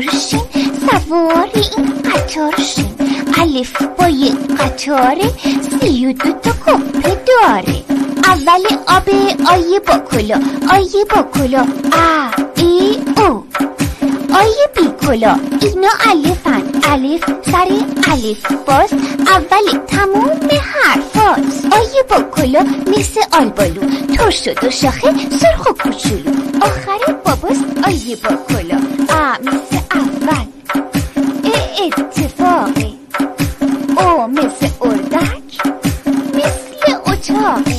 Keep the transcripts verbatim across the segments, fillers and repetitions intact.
شین سوار این قطار شین. الف با یک قطاره سی و دو تا کپه داره. اول آب آیه با کلا، آیه با کلا ا ای او. آیه بی کلا اینا الفن، الف سر الف باز اول تموم حرفاست. آیه با کلا مثل آلبالو، ترش و دو شاخه سرخ و کوچولو. آخر باباست آیه با کلا ا مثل اول، ا اتفاقه، او مثل اردک مثل اتاقه.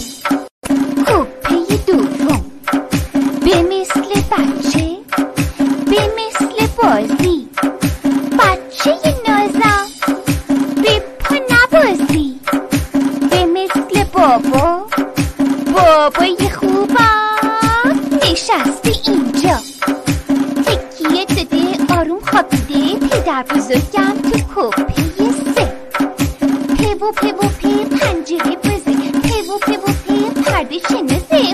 کپه دوم به مثل بچه، به مثل بازی. بچه نازم به پا نبازی. به مثل بابا، بابای خوبم نشسته اینجا. تکیه داده آروم خوابیده. پدر بزرگم تو کپه سه. پیو پیو پی پنجره بازه، پیو پیو پی پرده شنازه.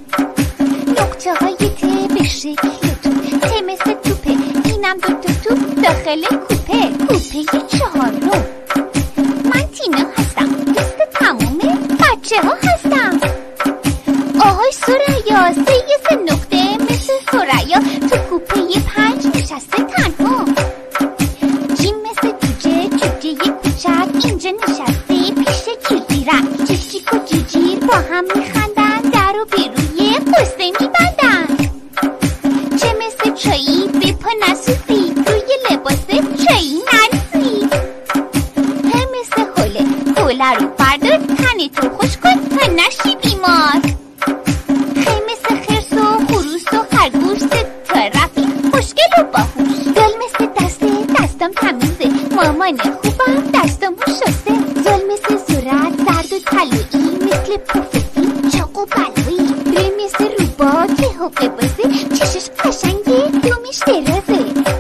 نقطه های ته به شکل توپ، ته مثل توپه، اینم دو تا توپ داخل کوپه. کوپه چهارم من تینا هستم، دوست تموم بچه ها هستم. آهای سریا سه یه سه نقطه مثل سریا تو کوپه پنج نشسته تنها. جیم مثل جوجه، جوجه کوچک اینجا نشسته پیش جیرجیرک. جیک و جیجیر با هم میخندن، در و بیروی قصه میبندن. چه مثل چایی به پا نسوزی، روی لباس چایی نریزی. هم مثل حوله، حوله رو بردار تنی تو خوش کن تا نشی بیمار. هم مثل خرس و خروس و خرگوش تا رفیق خوشگل و باهوش. دل مثل دسته، دستم تمیزه، مامان خوبم دستمو شسته. زل مثل صورت، زرد و طلویی مثل پوفتی، چاق و بلویی. ری مثل روبا که حقه بازه، چشش قشنگه دومش درازه.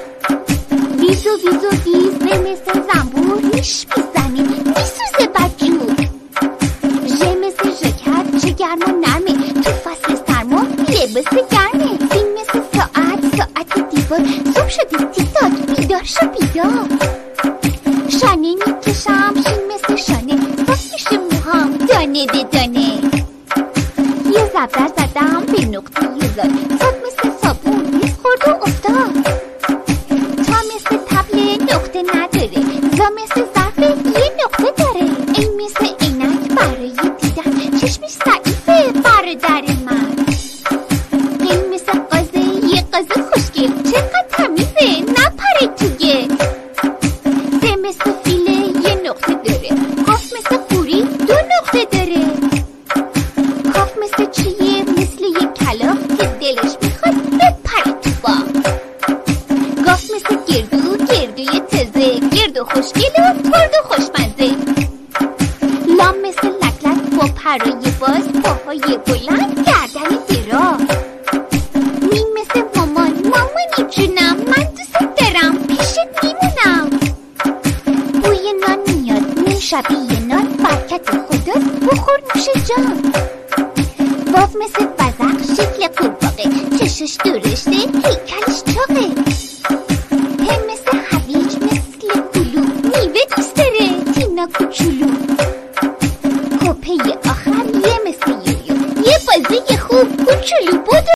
ویزو ویزو ویز مثل زنبور ریش میزنیم میسوزه بدجور. ژ مثل ژاکت چه گرم و نرمه، تو فصل سرما لباس گرمه. زین مثل ساعت، ساعت دیوار، صبح شده تیک تاک بیدار شو بیدار. شانه میکشم شین مثل شانه، صاف میشه موهام دانه به دانه. یه زبدر زدم به نقطه یه زاد، صاف مثل صابون لیز خورد و افتاد. تا مثل تبل نقطه نداره، زا مثل ظرف یه نقطه داره. این مثل عینک برای دیدن، چشمش ضعیفه برادر من. این مثل قازه، یه قازه خوشگل چقدر تمیزه نپره توگه. سه مثل فیله یه نقطه داره، قاف مثل قوری دو نقطه داره. کاف مثل چیه، مثل یه کلاف که دلش میخواد بپره تو باغ. گاف مثل گردو، گردوی تزه، گردو خوشگل و ترد و خوشمزه. لام مثل لک لک با پرای باز، پاهای بلند گردن دراز. میم مثل مامان، مامانی جونم من دوست دارم پیشت میمونم. بوی نان میاد نیم شبیه نان، برکت خداست بخور نوش جان. واف مثل بزق شکل قورباغه، چشش درشته هیکلش چاقه. هم مثل هویج مثل کلو، میوه دوست داره تینا کوچولو. کپه آخر یه مثل یویو، یه بازی خوب کوچولو بود.